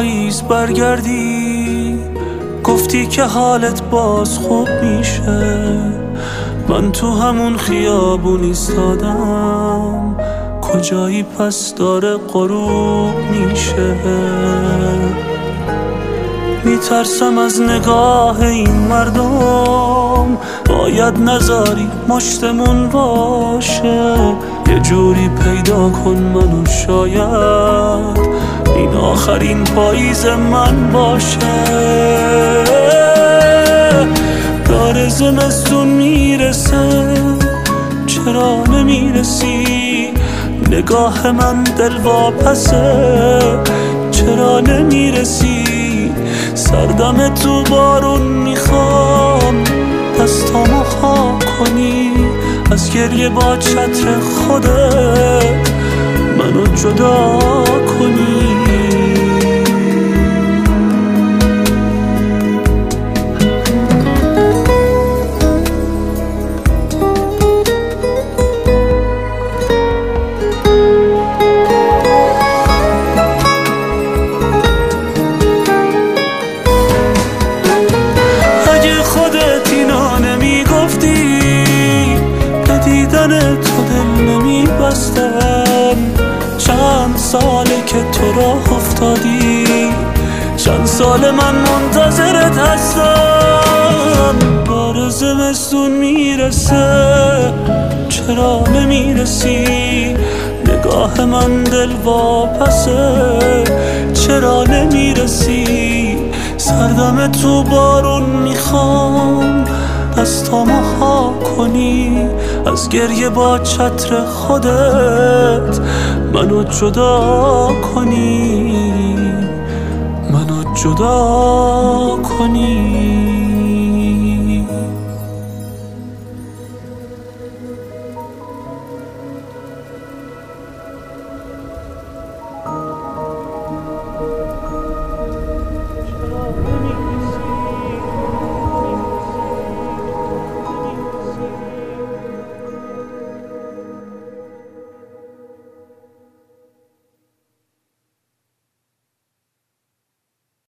پاییز برگردی، گفتی که حالت باز خوب میشه. من تو همون خیابون ایستادم، کجایی پس داره غروب میشه. میترسم از نگاه این مردم، باید نذاری مشتمون باشه. یه جوری پیدا کن منو، شاید این آخرین پاییز من باشه. داره زمستون میرسه، چرا نمیرسی؟ نگاه من دلواپسه، چرا نمیرسی؟ سردم تو بارون میخوام، دستامو خاک کنی، از گریه با چتر خودت منو جدا کنی. تو دل نمیبستم، چند ساله که تو راه افتادی، چند سال من منتظرت هستم. داره زمستون میرسه، چرا نمیرسی؟ نگاه من دلواپسه، چرا نمیرسی؟ سردم تو بارون میخوام، دستامو خاک کنی، از گریه با چتر خودت منو جدا کنی، منو جدا کنی.